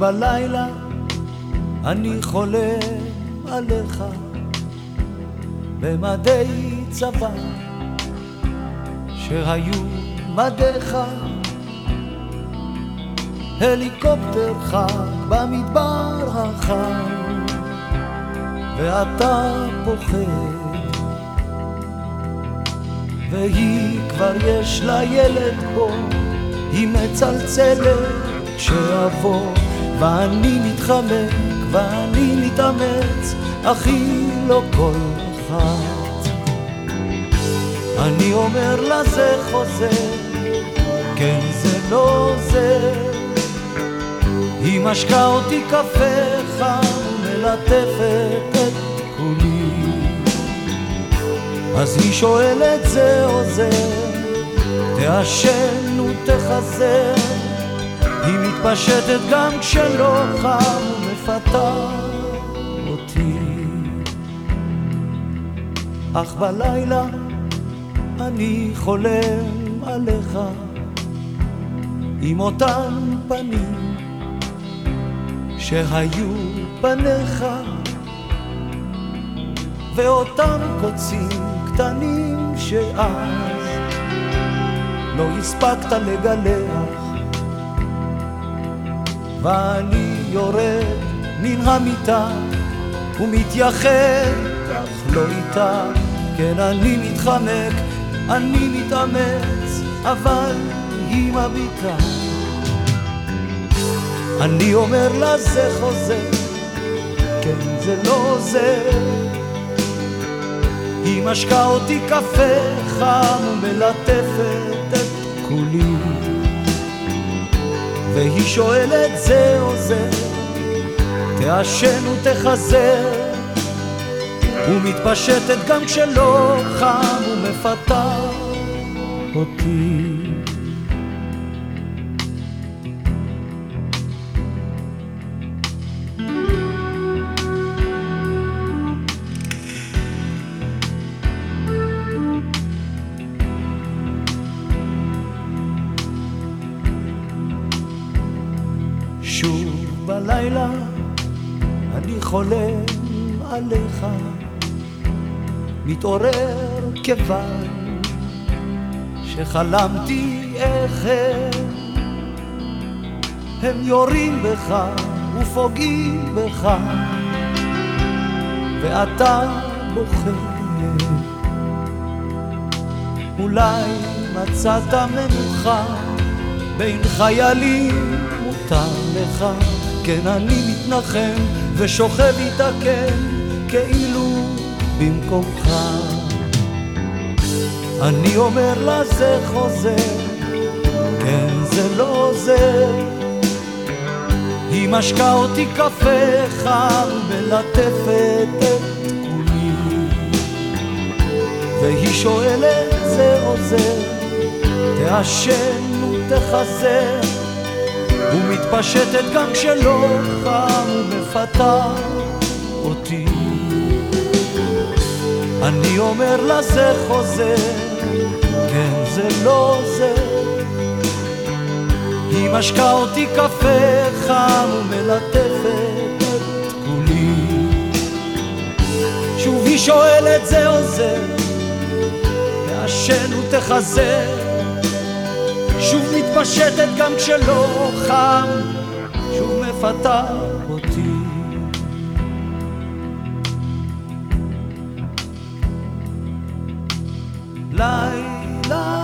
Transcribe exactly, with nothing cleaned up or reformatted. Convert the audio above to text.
בלילה אני חולם עליך במדי צבא שהיו מדיך, הליקופטר חג במדבר החם ואתה פוחד, והיא כבר יש לה ילד פה, היא מצלצלת שאבוא, ואני מתחמק ואני מתאמץ, אחי לא כל אחד. אני אומר לה זה חוזר, כן זה לא זה, היא משקה אותי קפה חם ומלטפת את כולי, אז היא שואלת זה או זה, תעשן ותחזר, היא מתפשטת גם כשלא חם ומפתה אותי. אך בלילה אני חולם עליך עם אותן פנים שהיו פניך, ואותם קוצים קטנים שאז לא הספקת לגלח, ואני יורד מן המיטה ומתייחד, אך לא איתה. כן, אני מתחמק, אני מתאמץ, אבל היא מביטה. אני אומר לה זה חוזר, כן זה לא זה, היא משקה אותי קפה חם ומלטפת את כולי, והיא שואלת זה או זה, תעשן ותחזר, ומתפשטת גם כשלא חם ומפתה אותי. שוב בלילה אני חולם עליך, מתעורר כיוון שחלמתי איך הם, הם יורים בך ופוגעים בך, ואתה בוחר. אולי מצאת מנוחה בין חיילים, מותר לך. כן, אני מתנחם ושוכב איתה, כן, כאילו במקומך. אני אומר לה זה חוזר, כן זה לא זה, היא משקה אותי קפה חם ומלטפת את כולי, והיא שואלת זה או זה, תעשן ותחזר, ומתפשטת גם כשלא חם ומפתה אותי. אני אומר לה זה חוזר, כן זה לא זה, היא משקה אותי קפה חם ומלטפת את כולי, שוב היא שואלת זה או זה, תעשן ותחזר, שוב מתפשטת גם כשלא חם, שוב מפתה אותי. לילה